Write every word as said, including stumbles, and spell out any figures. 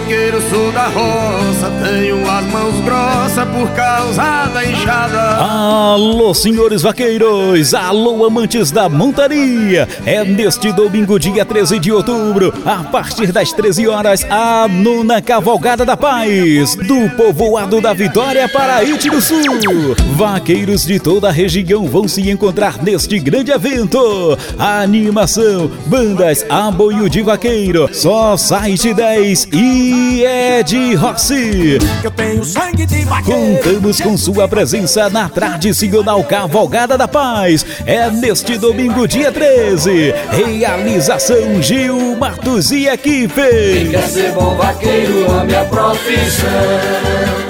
vaqueiro, sou da roça, tenho as mãos grossas por causa da enxada. Alô, senhores vaqueiros, alô, amantes da montaria. É neste domingo, dia treze de outubro, a partir das treze horas, a nona Cavalgada da Paz, do povoado da Vitória, Paraíba do Sul. Vaqueiros de toda a região vão se encontrar neste grande evento. Animação, bandas, apoio de vaqueiro, só Site dez e Ed Rossi. Eu tenho sangue de vaqueiro. Contamos com sua presença na tradicional Cavalgada da Paz. É neste domingo, dia treze. Realização Gil Matos e equipe. Quem quer ser bom vaqueiro, ame a profissão.